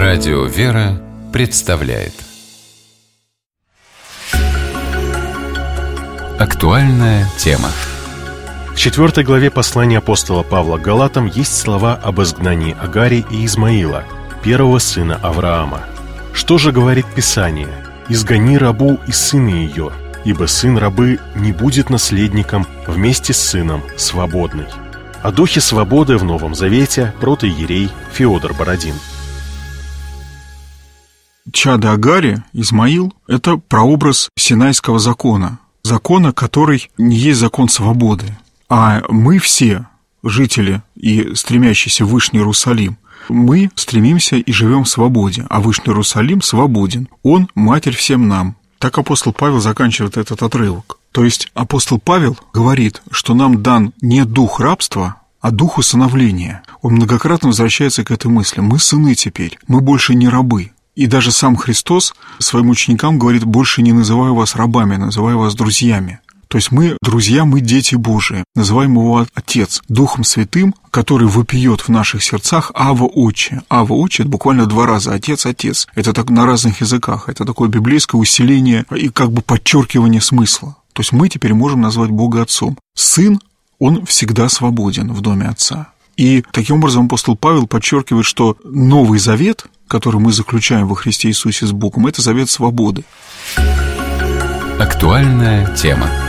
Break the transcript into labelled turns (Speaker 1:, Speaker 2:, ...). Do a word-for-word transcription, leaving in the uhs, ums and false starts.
Speaker 1: Радио «Вера» представляет актуальная тема.
Speaker 2: В четвертой главе послания апостола Павла к Галатам есть слова об изгнании Агари и Измаила, первого сына Авраама. Что же говорит Писание? «Изгони рабу и сына ее, ибо сын рабы не будет наследником вместе с сыном свободной». О духе свободы в Новом Завете протоиерей Феодор Бородин.
Speaker 3: Чадо Агари, Измаил – это прообраз Синайского закона, закона, который не есть закон свободы. А мы все, жители и стремящиеся в Вышний Иерусалим, мы стремимся и живем в свободе, а Вышний Иерусалим свободен. Он – матерь всем нам. Так апостол Павел заканчивает этот отрывок. То есть апостол Павел говорит, что нам дан не дух рабства, а дух усыновления. Он многократно возвращается к этой мысли. Мы сыны теперь, мы больше не рабы. И даже сам Христос своим ученикам говорит: больше не называю вас рабами, называю вас друзьями. То есть мы друзья, мы дети Божии, называем его Отец, Духом Святым, который вопиет в наших сердцах «Ава Отче». «Ава Отче» — это буквально два раза «Отец, Отец». Это так на разных языках, это такое библейское усиление и как бы подчеркивание смысла. То есть мы теперь можем назвать Бога Отцом. Сын, он всегда свободен в доме Отца. И таким образом апостол Павел подчеркивает, что Новый Завет, который мы заключаем во Христе Иисусе с Богом, это завет свободы.
Speaker 1: Актуальная тема.